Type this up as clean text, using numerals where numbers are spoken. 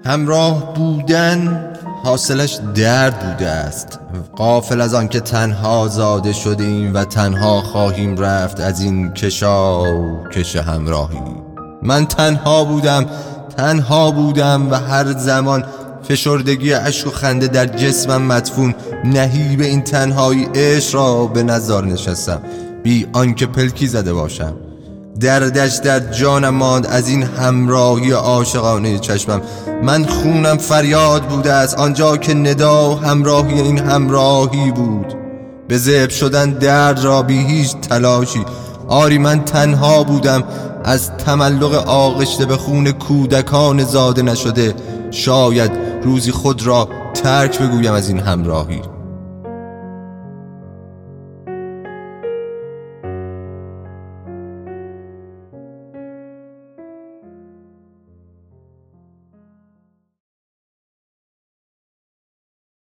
همراه بودن حاصلش درد بوده است، غافل از آن که تنها زاده شدیم و تنها خواهیم رفت از این کش همراهی. من تنها بودم و هر زمان فشردگی اشک و خنده در جسمم مدفون، نهیب این تنهایی عشق را به نظر نشستم بی آنکه پلکی زده باشم. دردش در جانم ماند از این همراهی عاشقانه چشمم. من خونم فریاد بوده است آنجا که ندا همراهی این همراهی بود. به ذبح شدن درد را بی هیچ تلاشی. آری من تنها بودم از تملق آغشته به خون کودکان زاده نشده. شاید روزی خود را ترک بگویم از این همراهی.